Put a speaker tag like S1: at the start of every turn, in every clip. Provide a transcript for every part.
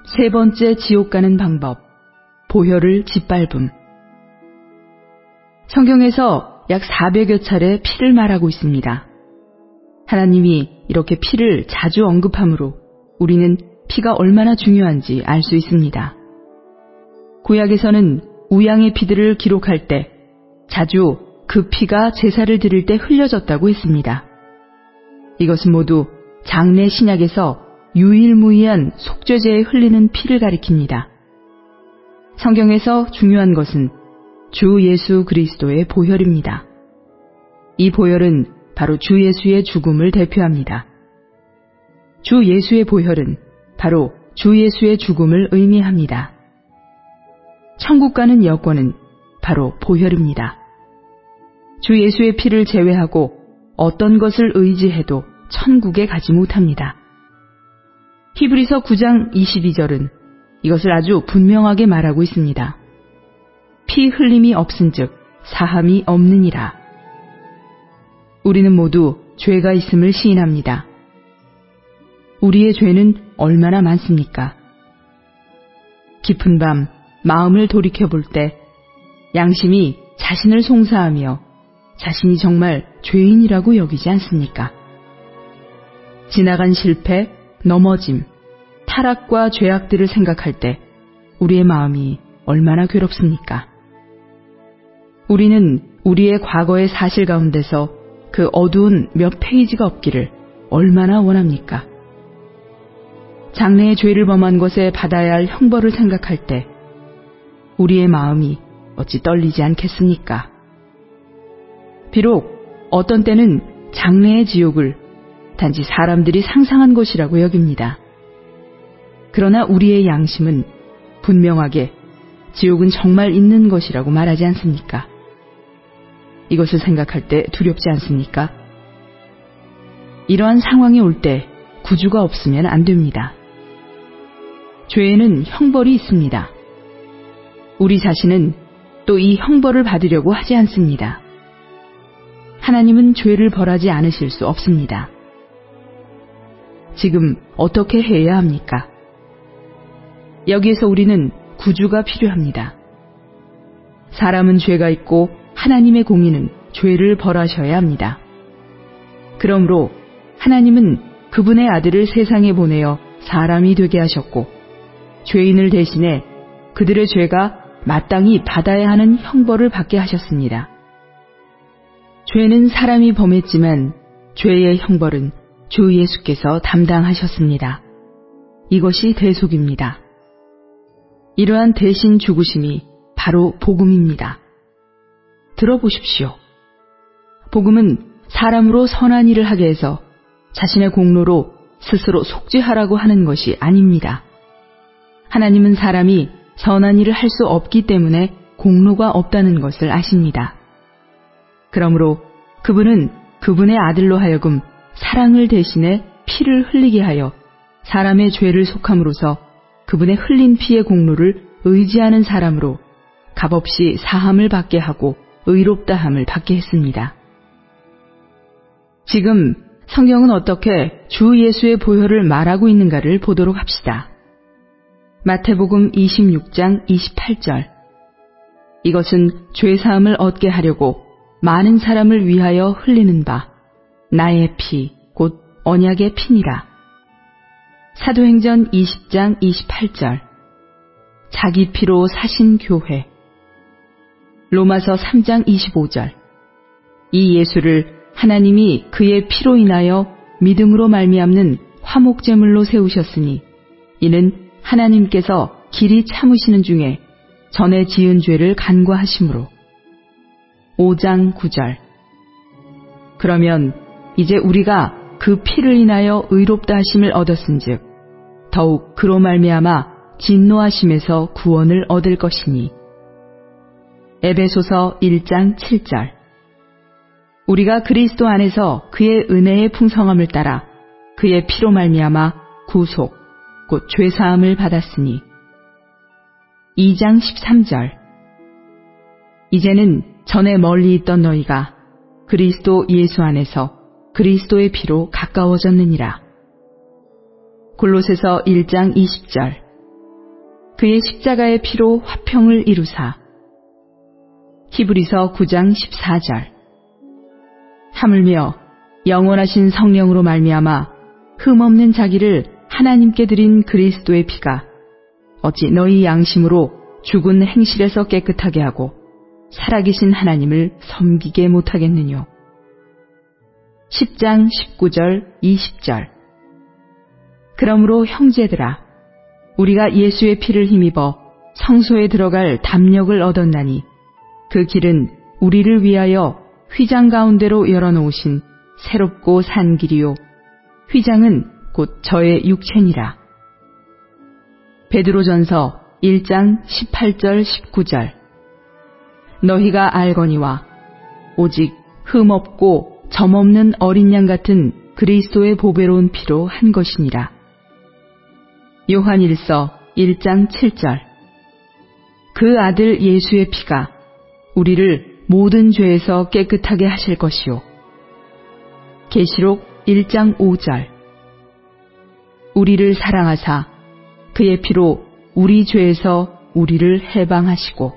S1: 세 번째 지옥 가는 방법, 보혈을 짓밟음. 성경에서 약 400여 차례 피를 말하고 있습니다. 하나님이 이렇게 피를 자주 언급하므로 우리는 피가 얼마나 중요한지 알 수 있습니다. 구약에서는 우양의 피들을 기록할 때 자주 그 피가 제사를 드릴 때 흘려졌다고 했습니다. 이것은 모두 장래 신약에서 유일무이한 속죄제에 흘리는 피를 가리킵니다. 성경에서 중요한 것은 주 예수 그리스도의 보혈입니다. 이 보혈은 바로 주 예수의 죽음을 대표합니다. 주 예수의 보혈은 바로 주 예수의 죽음을 의미합니다. 천국 가는 여권은 바로 보혈입니다. 주 예수의 피를 제외하고 어떤 것을 의지해도 천국에 가지 못합니다. 히브리서 9장 22절은 이것을 아주 분명하게 말하고 있습니다. 피 흘림이 없은즉 사함이 없느니라. 우리는 모두 죄가 있음을 시인합니다. 우리의 죄는 얼마나 많습니까? 깊은 밤 마음을 돌이켜볼 때 양심이 자신을 송사하며 자신이 정말 죄인이라고 여기지 않습니까? 지나간 실패, 넘어짐, 타락과 죄악들을 생각할 때 우리의 마음이 얼마나 괴롭습니까? 우리는 우리의 과거의 사실 가운데서 그 어두운 몇 페이지가 없기를 얼마나 원합니까? 장래의 죄를 범한 것에 받아야 할 형벌을 생각할 때 우리의 마음이 어찌 떨리지 않겠습니까? 비록 어떤 때는 장래의 지옥을 단지 사람들이 상상한 것이라고 여깁니다. 그러나 우리의 양심은 분명하게 지옥은 정말 있는 것이라고 말하지 않습니까? 이것을 생각할 때 두렵지 않습니까? 이러한 상황이 올 때 구주가 없으면 안 됩니다. 죄에는 형벌이 있습니다. 우리 자신은 또 이 형벌을 받으려고 하지 않습니다. 하나님은 죄를 벌하지 않으실 수 없습니다. 지금 어떻게 해야 합니까? 여기에서 우리는 구주가 필요합니다. 사람은 죄가 있고 하나님의 공의는 죄를 벌하셔야 합니다. 그러므로 하나님은 그분의 아들을 세상에 보내어 사람이 되게 하셨고 죄인을 대신해 그들의 죄가 마땅히 받아야 하는 형벌을 받게 하셨습니다. 죄는 사람이 범했지만 죄의 형벌은 주 예수께서 담당하셨습니다. 이것이 대속입니다. 이러한 대신 죽으심이 바로 복음입니다. 들어보십시오. 복음은 사람으로 선한 일을 하게 해서 자신의 공로로 스스로 속죄하라고 하는 것이 아닙니다. 하나님은 사람이 선한 일을 할 수 없기 때문에 공로가 없다는 것을 아십니다. 그러므로 그분은 그분의 아들로 하여금 사랑을 대신해 피를 흘리게 하여 사람의 죄를 속함으로써 그분의 흘린 피의 공로를 의지하는 사람으로 값없이 사함을 받게 하고 의롭다함을 받게 했습니다. 지금 성경은 어떻게 주 예수의 보혈을 말하고 있는가를 보도록 합시다. 마태복음 26장 28절. 이것은 죄사함을 얻게 하려고 많은 사람을 위하여 흘리는 바 나의 피 곧 언약의 피니라. 사도행전 20장 28절. 자기 피로 사신 교회. 로마서 3장 25절. 이 예수를 하나님이 그의 피로 인하여 믿음으로 말미암는 화목제물로 세우셨으니 이는 하나님께서 길이 참으시는 중에 전에 지은 죄를 간과하심으로. 5장 9절. 그러면 이제 우리가 그 피를 인하여 의롭다 하심을 얻었은즉 더욱 그로 말미암아 진노하심에서 구원을 얻을 것이니. 에베소서 1장 7절. 우리가 그리스도 안에서 그의 은혜의 풍성함을 따라 그의 피로 말미암아 구속 곧 죄사함을 받았으니. 2장 13절. 이제는 전에 멀리 있던 너희가 그리스도 예수 안에서 그리스도의 피로 가까워졌느니라. 골로새서 1장 20절. 그의 십자가의 피로 화평을 이루사. 히브리서 9장 14절. 하물며 영원하신 성령으로 말미암아 흠없는 자기를 하나님께 드린 그리스도의 피가 어찌 너희 양심으로 죽은 행실에서 깨끗하게 하고 살아계신 하나님을 섬기게 못하겠느뇨. 10장 19절 20절. 그러므로 형제들아, 우리가 예수의 피를 힘입어 성소에 들어갈 담력을 얻었나니 그 길은 우리를 위하여 휘장 가운데로 열어놓으신 새롭고 산 길이요 휘장은 곧 저의 육체니라. 베드로전서 1장 18절 19절. 너희가 알거니와 오직 흠없고 점없는 어린 양 같은 그리스도의 보배로운 피로 한 것이니라. 요한일서 1장 7절. 그 아들 예수의 피가 우리를 모든 죄에서 깨끗하게 하실 것이요. 계시록 1장 5절. 우리를 사랑하사 그의 피로 우리 죄에서 우리를 해방하시고.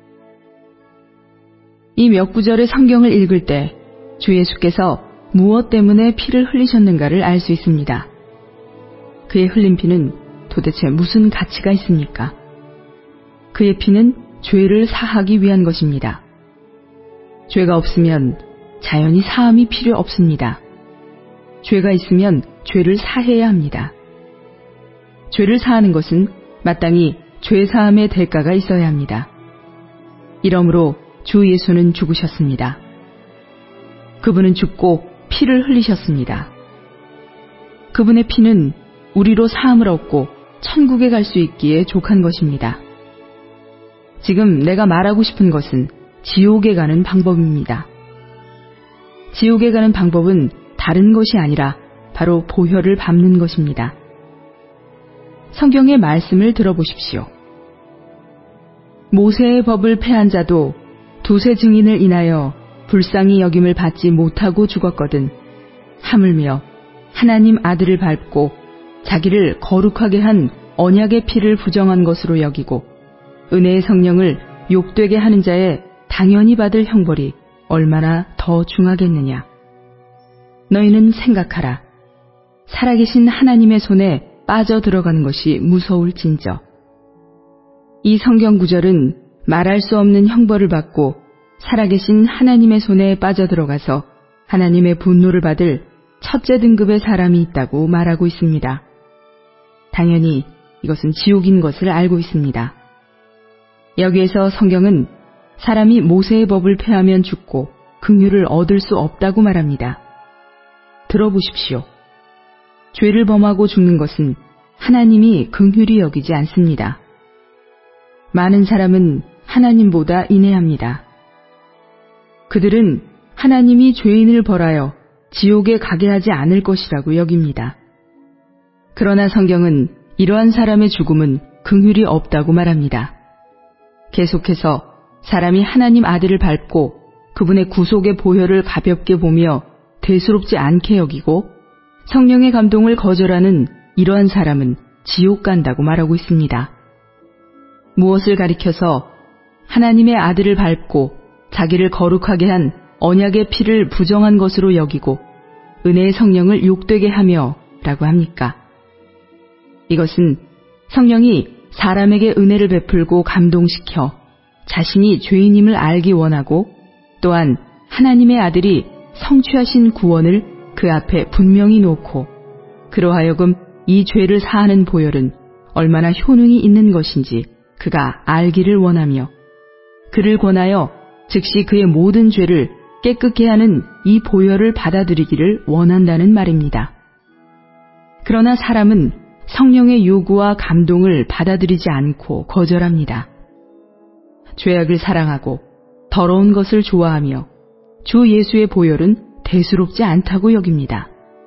S1: 이 몇 구절의 성경을 읽을 때 주 예수께서 무엇 때문에 피를 흘리셨는가를 알 수 있습니다. 그의 흘린 피는 도대체 무슨 가치가 있습니까? 그의 피는 죄를 사하기 위한 것입니다. 죄가 없으면 자연히 사함이 필요 없습니다. 죄가 있으면 죄를 사해야 합니다. 죄를 사하는 것은 마땅히 죄 사함의 대가가 있어야 합니다. 이러므로 주 예수는 죽으셨습니다. 그분은 죽고 피를 흘리셨습니다. 그분의 피는 우리로 사함을 얻고 천국에 갈 수 있기에 족한 것입니다. 지금 내가 말하고 싶은 것은 지옥에 가는 방법입니다. 지옥에 가는 방법은 다른 것이 아니라 바로 보혈을 밟는 것입니다. 성경의 말씀을 들어보십시오. 모세의 법을 폐한 자도 두세 증인을 인하여 불쌍히 여김을 받지 못하고 죽었거든 하물며 하나님 아들을 밟고 자기를 거룩하게 한 언약의 피를 부정한 것으로 여기고 은혜의 성령을 욕되게 하는 자의 당연히 받을 형벌이 얼마나 더 중하겠느냐. 너희는 생각하라. 살아계신 하나님의 손에 빠져 들어가는 것이 무서울진저. 이 성경 구절은 말할 수 없는 형벌을 받고 살아계신 하나님의 손에 빠져 들어가서 하나님의 분노를 받을 첫째 등급의 사람이 있다고 말하고 있습니다. 당연히 이것은 지옥인 것을 알고 있습니다. 여기에서 성경은 사람이 모세의 법을 폐하면 죽고 긍휼을 얻을 수 없다고 말합니다. 들어보십시오. 죄를 범하고 죽는 것은 하나님이 긍휼히 여기지 않습니다. 많은 사람은 하나님보다 인애합니다. 그들은 하나님이 죄인을 벌하여 지옥에 가게 하지 않을 것이라고 여깁니다. 그러나 성경은 이러한 사람의 죽음은 긍휼이 없다고 말합니다. 계속해서 사람이 하나님 아들을 밟고 그분의 구속의 보혈을 가볍게 보며 대수롭지 않게 여기고 성령의 감동을 거절하는 이러한 사람은 지옥 간다고 말하고 있습니다. 무엇을 가리켜서 하나님의 아들을 밟고 자기를 거룩하게 한 언약의 피를 부정한 것으로 여기고 은혜의 성령을 욕되게 하며 라고 합니까? 이것은 성령이 사람에게 은혜를 베풀고 감동시켜 자신이 죄인임을 알기 원하고 또한 하나님의 아들이 성취하신 구원을 그 앞에 분명히 놓고 그로 하여금 이 죄를 사하는 보혈은 얼마나 효능이 있는 것인지 그가 알기를 원하며 그를 권하여 즉시 그의 모든 죄를 깨끗게 하는 이 보혈을 받아들이기를 원한다는 말입니다. 그러나 사람은 성령의 요구와 감동을 받아들이지 않고 거절합니다. 죄악을 사랑하고 더러운 것을 좋아하며 주 예수의 보혈은 대수롭지 않다고 여깁니다.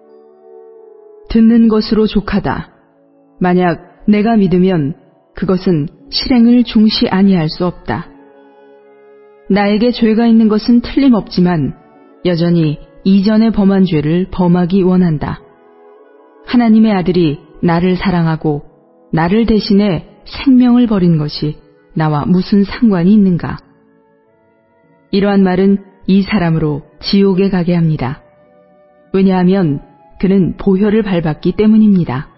S1: 듣는 것으로 족하다. 만약 내가 믿으면 그것은 실행을 중시 아니할 수 없다. 나에게 죄가 있는 것은 틀림없지만 여전히 이전에 범한 죄를 범하기 원한다. 하나님의 아들이 나를 사랑하고 나를 대신해 생명을 버린 것이 나와 무슨 상관이 있는가? 이러한 말은 이 사람으로 지옥에 가게 합니다. 왜냐하면 그는 보혈을 밟았기 때문입니다.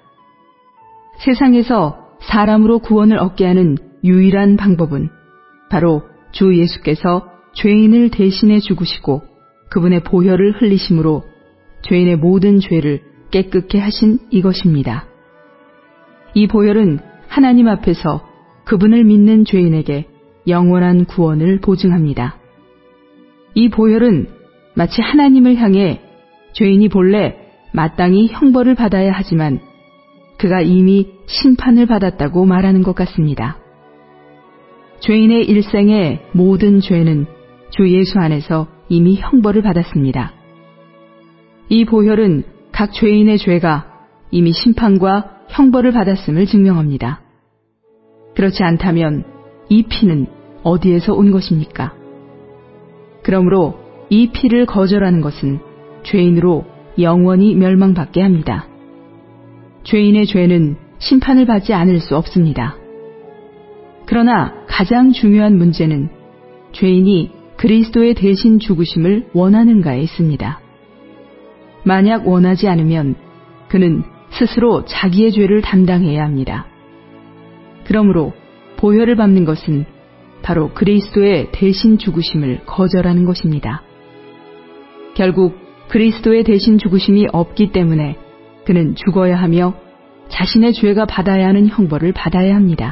S1: 세상에서 사람으로 구원을 얻게 하는 유일한 방법은 바로 주 예수께서 죄인을 대신해 죽으시고 그분의 보혈을 흘리심으로 죄인의 모든 죄를 깨끗게 하신 이것입니다. 이 보혈은 하나님 앞에서 그분을 믿는 죄인에게 영원한 구원을 보증합니다. 이 보혈은 마치 하나님을 향해 죄인이 본래 마땅히 형벌을 받아야 하지만 그가 이미 심판을 받았다고 말하는 것 같습니다. 죄인의 일생의 모든 죄는 주 예수 안에서 이미 형벌을 받았습니다. 이 보혈은 각 죄인의 죄가 이미 심판과 형벌을 받았음을 증명합니다. 그렇지 않다면 이 피는 어디에서 온 것입니까? 그러므로 이 피를 거절하는 것은 죄인으로 영원히 멸망받게 합니다. 죄인의 죄는 심판을 받지 않을 수 없습니다. 그러나 가장 중요한 문제는 죄인이 그리스도의 대신 죽으심을 원하는가에 있습니다. 만약 원하지 않으면 그는 스스로 자기의 죄를 담당해야 합니다. 그러므로 보혈을 밟는 것은 바로 그리스도의 대신 죽으심을 거절하는 것입니다. 결국 그리스도의 대신 죽으심이 없기 때문에 그는 죽어야 하며 자신의 죄가 받아야 하는 형벌을 받아야 합니다.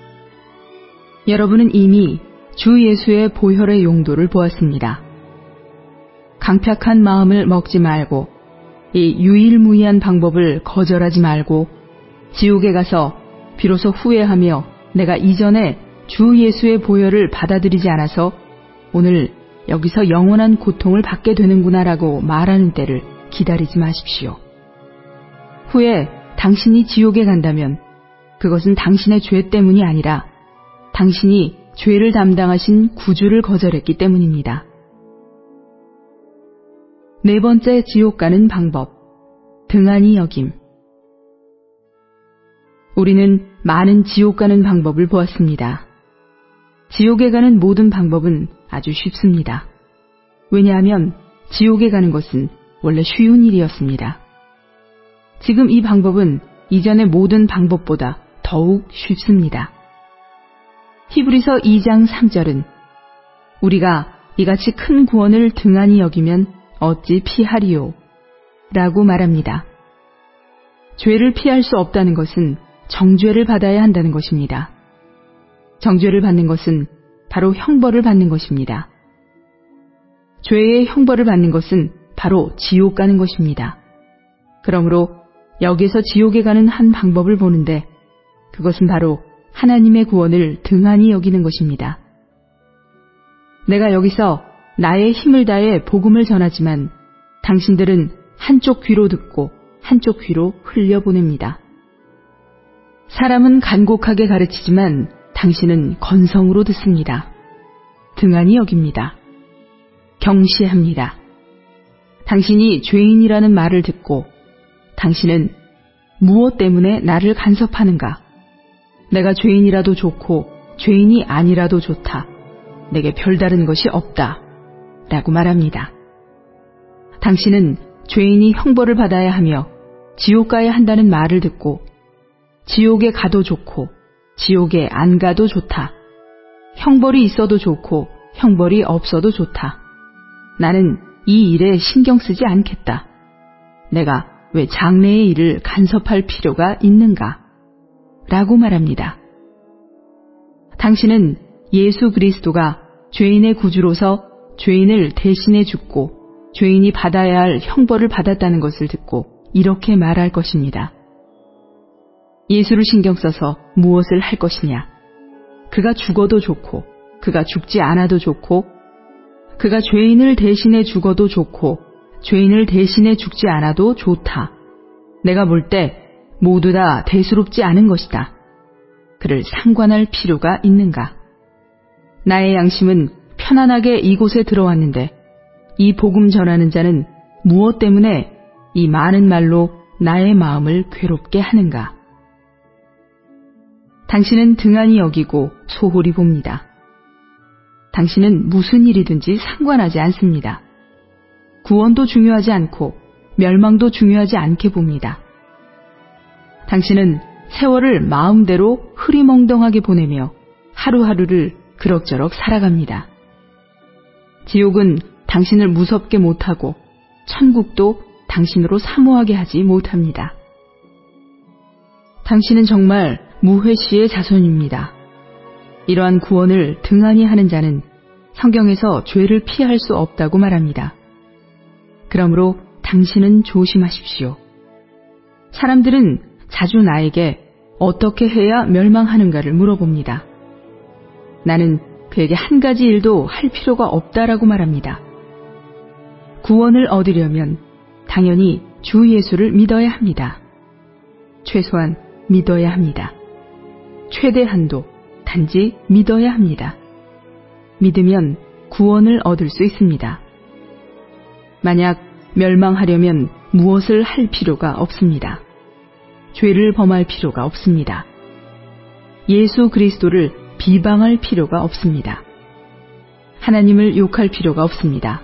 S1: 여러분은 이미 주 예수의 보혈의 용도를 보았습니다. 강팍한 마음을 먹지 말고 이 유일무이한 방법을 거절하지 말고 지옥에 가서 비로소 후회하며 내가 이전에 주 예수의 보혈을 받아들이지 않아서 오늘 여기서 영원한 고통을 받게 되는구나라고 말하는 때를 기다리지 마십시오. 후에 당신이 지옥에 간다면 그것은 당신의 죄 때문이 아니라 당신이 죄를 담당하신 구주를 거절했기 때문입니다. 네 번째 지옥 가는 방법, 등한히 여김. 우리는 많은 지옥 가는 방법을 보았습니다. 지옥에 가는 모든 방법은 아주 쉽습니다. 왜냐하면 지옥에 가는 것은 원래 쉬운 일이었습니다. 지금 이 방법은 이전의 모든 방법보다 더욱 쉽습니다. 히브리서 2장 3절은 우리가 이같이 큰 구원을 등한히 여기면 어찌 피하리요? 라고 말합니다. 죄를 피할 수 없다는 것은 정죄를 받아야 한다는 것입니다. 정죄를 받는 것은 바로 형벌을 받는 것입니다. 죄의 형벌을 받는 것은 바로 지옥 가는 것입니다. 그러므로 여기서 지옥에 가는 한 방법을 보는데 그것은 바로 하나님의 구원을 등한히 여기는 것입니다. 내가 여기서 나의 힘을 다해 복음을 전하지만 당신들은 한쪽 귀로 듣고 한쪽 귀로 흘려보냅니다. 사람은 간곡하게 가르치지만 당신은 건성으로 듣습니다. 등한히 여깁니다. 경시합니다. 당신이 죄인이라는 말을 듣고 당신은 무엇 때문에 나를 간섭하는가? 내가 죄인이라도 좋고 죄인이 아니라도 좋다. 내게 별다른 것이 없다. 라고 말합니다. 당신은 죄인이 형벌을 받아야 하며 지옥 가야 한다는 말을 듣고 지옥에 가도 좋고 지옥에 안 가도 좋다. 형벌이 있어도 좋고 형벌이 없어도 좋다. 나는 이 일에 신경 쓰지 않겠다. 내가 왜 장래의 일을 간섭할 필요가 있는가? 라고 말합니다. 당신은 예수 그리스도가 죄인의 구주로서 죄인을 대신해 죽고 죄인이 받아야 할 형벌을 받았다는 것을 듣고 이렇게 말할 것입니다. 예수를 신경 써서 무엇을 할 것이냐? 그가 죽어도 좋고 그가 죽지 않아도 좋고 그가 죄인을 대신해 죽어도 좋고 죄인을 대신해 죽지 않아도 좋다. 내가 볼 때 모두 다 대수롭지 않은 것이다. 그를 상관할 필요가 있는가? 나의 양심은 편안하게 이곳에 들어왔는데 이 복음 전하는 자는 무엇 때문에 이 많은 말로 나의 마음을 괴롭게 하는가? 당신은 등한히 여기고 소홀히 봅니다. 당신은 무슨 일이든지 상관하지 않습니다. 구원도 중요하지 않고 멸망도 중요하지 않게 봅니다. 당신은 세월을 마음대로 흐리멍덩하게 보내며 하루하루를 그럭저럭 살아갑니다. 지옥은 당신을 무섭게 못하고 천국도 당신으로 사모하게 하지 못합니다. 당신은 정말 무회시의 자손입니다. 이러한 구원을 등한히 하는 자는 성경에서 죄를 피할 수 없다고 말합니다. 그러므로 당신은 조심하십시오. 사람들은 자주 나에게 어떻게 해야 멸망하는가를 물어봅니다. 나는 그에게 한 가지 일도 할 필요가 없다라고 말합니다. 구원을 얻으려면 당연히 주 예수를 믿어야 합니다. 최소한 믿어야 합니다. 최대한도 단지 믿어야 합니다. 믿으면 구원을 얻을 수 있습니다. 만약 멸망하려면 무엇을 할 필요가 없습니다. 죄를 범할 필요가 없습니다. 예수 그리스도를 비방할 필요가 없습니다. 하나님을 욕할 필요가 없습니다.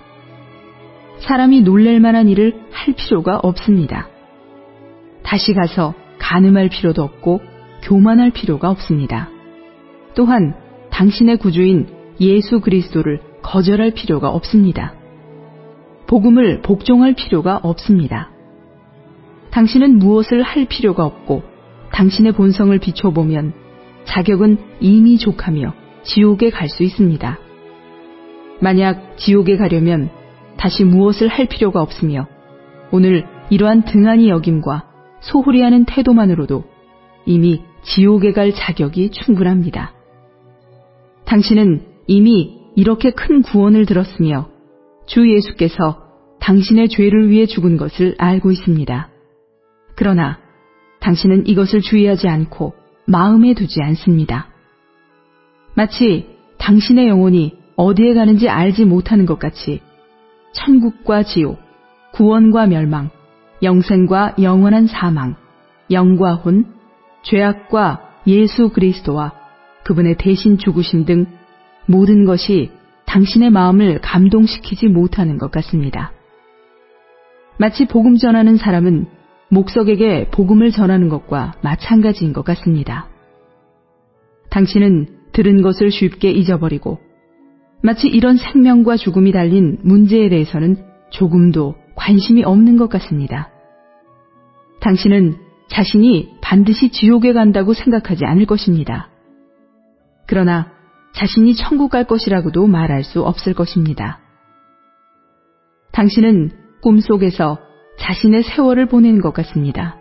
S1: 사람이 놀랄 만한 일을 할 필요가 없습니다. 다시 가서 간음할 필요도 없고 교만할 필요가 없습니다. 또한 당신의 구주인 예수 그리스도를 거절할 필요가 없습니다. 복음을 복종할 필요가 없습니다. 당신은 무엇을 할 필요가 없고 당신의 본성을 비춰보면 자격은 이미 족하며 지옥에 갈 수 있습니다. 만약 지옥에 가려면 다시 무엇을 할 필요가 없으며 오늘 이러한 등한히 여김과 소홀히 하는 태도만으로도 이미 지옥에 갈 자격이 충분합니다. 당신은 이미 이렇게 큰 구원을 들었으며 주 예수께서 당신의 죄를 위해 죽은 것을 알고 있습니다. 그러나 당신은 이것을 주의하지 않고 마음에 두지 않습니다. 마치 당신의 영혼이 어디에 가는지 알지 못하는 것 같이 천국과 지옥, 구원과 멸망, 영생과 영원한 사망, 영과 혼, 죄악과 예수 그리스도와 그분의 대신 죽으심 등 모든 것이 당신의 마음을 감동시키지 못하는 것 같습니다. 마치 복음 전하는 사람은 목석에게 복음을 전하는 것과 마찬가지인 것 같습니다. 당신은 들은 것을 쉽게 잊어버리고 마치 이런 생명과 죽음이 달린 문제에 대해서는 조금도 관심이 없는 것 같습니다. 당신은 자신이 반드시 지옥에 간다고 생각하지 않을 것입니다. 그러나 자신이 천국 갈 것이라고도 말할 수 없을 것입니다. 당신은 꿈속에서 자신의 세월을 보내는 것 같습니다.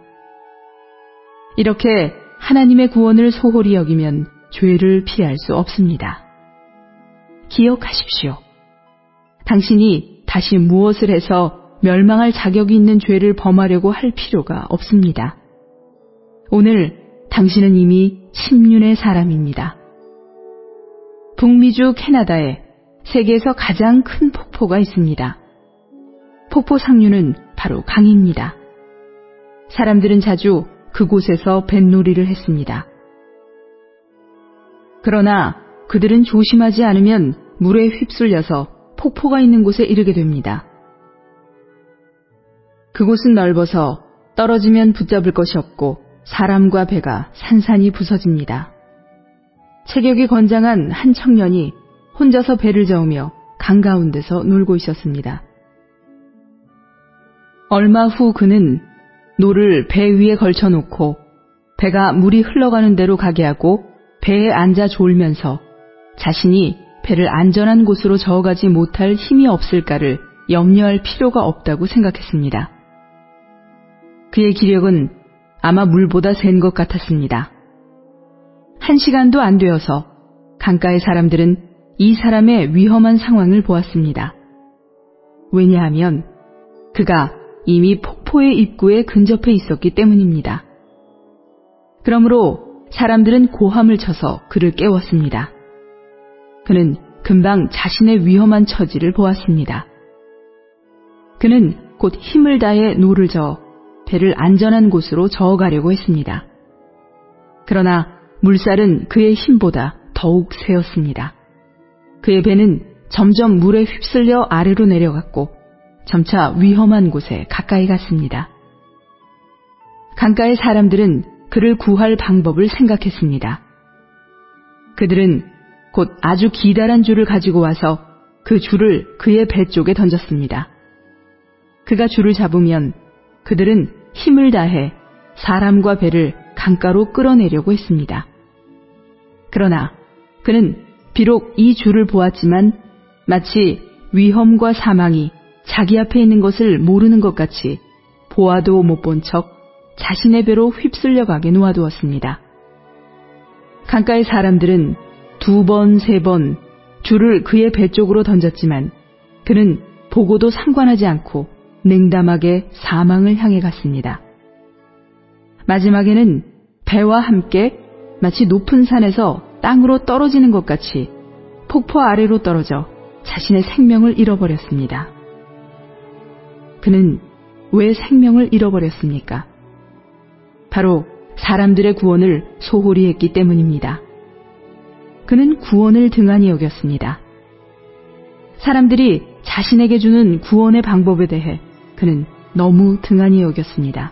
S1: 이렇게 하나님의 구원을 소홀히 여기면 죄를 피할 수 없습니다. 기억하십시오. 당신이 다시 무엇을 해서 멸망할 자격이 있는 죄를 범하려고 할 필요가 없습니다. 오늘 당신은 이미 침륜의 사람입니다. 북미주 캐나다에 세계에서 가장 큰 폭포가 있습니다. 폭포 상류는 바로 강입니다. 사람들은 자주 그곳에서 뱃놀이를 했습니다. 그러나 그들은 조심하지 않으면 물에 휩쓸려서 폭포가 있는 곳에 이르게 됩니다. 그곳은 넓어서 떨어지면 붙잡을 것이 없고 사람과 배가 산산이 부서집니다. 체격이 건장한 한 청년이 혼자서 배를 저으며 강 가운데서 놀고 있었습니다. 얼마 후 그는 노를 배 위에 걸쳐놓고 배가 물이 흘러가는 대로 가게 하고 배에 앉아 졸면서 자신이 배를 안전한 곳으로 저어가지 못할 힘이 없을까를 염려할 필요가 없다고 생각했습니다. 그의 기력은 아마 물보다 센 것 같았습니다. 1시간도 안 되어서 강가의 사람들은 이 사람의 위험한 상황을 보았습니다. 왜냐하면 그가 이미 폭포의 입구에 근접해 있었기 때문입니다. 그러므로 사람들은 고함을 쳐서 그를 깨웠습니다. 그는 금방 자신의 위험한 처지를 보았습니다. 그는 곧 힘을 다해 노를 저어 배를 안전한 곳으로 저어가려고 했습니다. 그러나 물살은 그의 힘보다 더욱 세었습니다. 그의 배는 점점 물에 휩쓸려 아래로 내려갔고 점차 위험한 곳에 가까이 갔습니다. 강가의 사람들은 그를 구할 방법을 생각했습니다. 그들은 곧 아주 기다란 줄을 가지고 와서 그 줄을 그의 배 쪽에 던졌습니다. 그가 줄을 잡으면 그들은 힘을 다해 사람과 배를 강가로 끌어내려고 했습니다. 그러나 그는 비록 이 줄을 보았지만 마치 위험과 사망이 자기 앞에 있는 것을 모르는 것 같이 보아도 못 본 척 자신의 배로 휩쓸려 가게 놓아두었습니다. 강가의 사람들은 2번, 3번 줄을 그의 배 쪽으로 던졌지만 그는 보고도 상관하지 않고 냉담하게 사망을 향해 갔습니다. 마지막에는 배와 함께 마치 높은 산에서 땅으로 떨어지는 것 같이 폭포 아래로 떨어져 자신의 생명을 잃어버렸습니다. 그는 왜 생명을 잃어버렸습니까? 바로 사람들의 구원을 소홀히 했기 때문입니다. 그는 구원을 등한히 여겼습니다. 사람들이 자신에게 주는 구원의 방법에 대해 그는 너무 등한히 여겼습니다.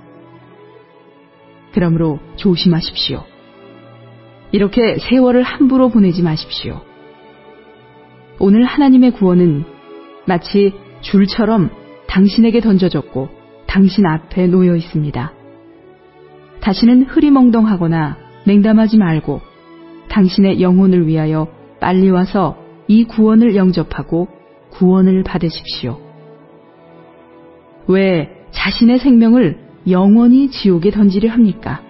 S1: 그러므로 조심하십시오. 이렇게 세월을 함부로 보내지 마십시오. 오늘 하나님의 구원은 마치 줄처럼 당신에게 던져졌고 당신 앞에 놓여 있습니다. 다시는 흐리멍덩하거나 냉담하지 말고 당신의 영혼을 위하여 빨리 와서 이 구원을 영접하고 구원을 받으십시오. 왜 자신의 생명을 영원히 지옥에 던지려 합니까?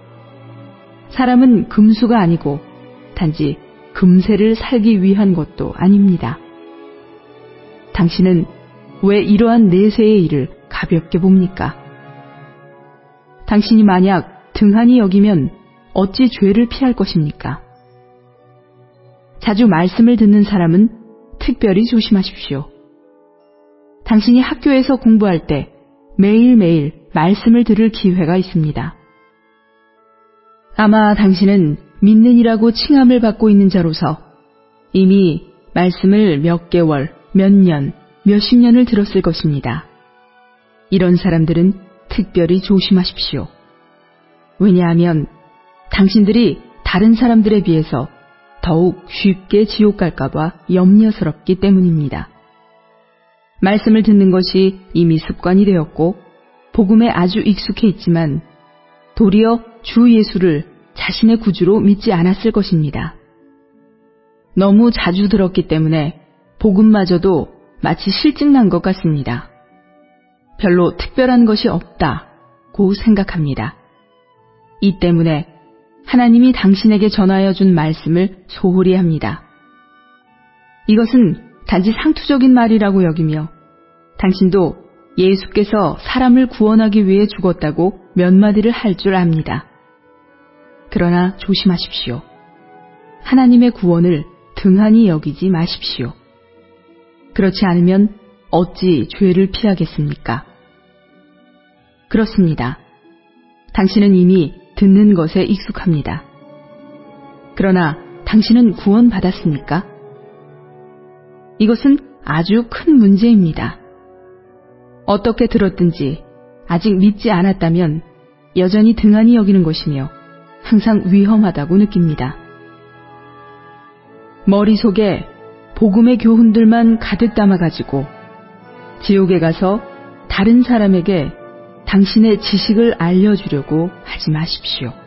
S1: 사람은 금수가 아니고 단지 금세를 살기 위한 것도 아닙니다. 당신은 왜 이러한 내세의 일을 가볍게 봅니까? 당신이 만약 등한히 여기면 어찌 죄를 피할 것입니까? 자주 말씀을 듣는 사람은 특별히 조심하십시오. 당신이 학교에서 공부할 때 매일매일 말씀을 들을 기회가 있습니다. 아마 당신은 믿는이라고 칭함을 받고 있는 자로서 이미 말씀을 몇 개월, 몇 년, 몇십 년을 들었을 것입니다. 이런 사람들은 특별히 조심하십시오. 왜냐하면 당신들이 다른 사람들에 비해서 더욱 쉽게 지옥 갈까봐 염려스럽기 때문입니다. 말씀을 듣는 것이 이미 습관이 되었고 복음에 아주 익숙해 있지만 도리어 주 예수를 자신의 구주로 믿지 않았을 것입니다. 너무 자주 들었기 때문에 복음마저도 마치 실증난 것 같습니다. 별로 특별한 것이 없다고 생각합니다. 이 때문에 하나님이 당신에게 전하여 준 말씀을 소홀히 합니다. 이것은 단지 상투적인 말이라고 여기며 당신도 예수께서 사람을 구원하기 위해 죽었다고 몇 마디를 할 줄 압니다. 그러나 조심하십시오. 하나님의 구원을 등한히 여기지 마십시오. 그렇지 않으면 어찌 죄를 피하겠습니까? 그렇습니다. 당신은 이미 듣는 것에 익숙합니다. 그러나 당신은 구원받았습니까? 이것은 아주 큰 문제입니다. 어떻게 들었든지 아직 믿지 않았다면 여전히 등한히 여기는 것이며 항상 위험하다고 느낍니다. 머릿속에 복음의 교훈들만 가득 담아가지고 지옥에 가서 다른 사람에게 당신의 지식을 알려주려고 하지 마십시오.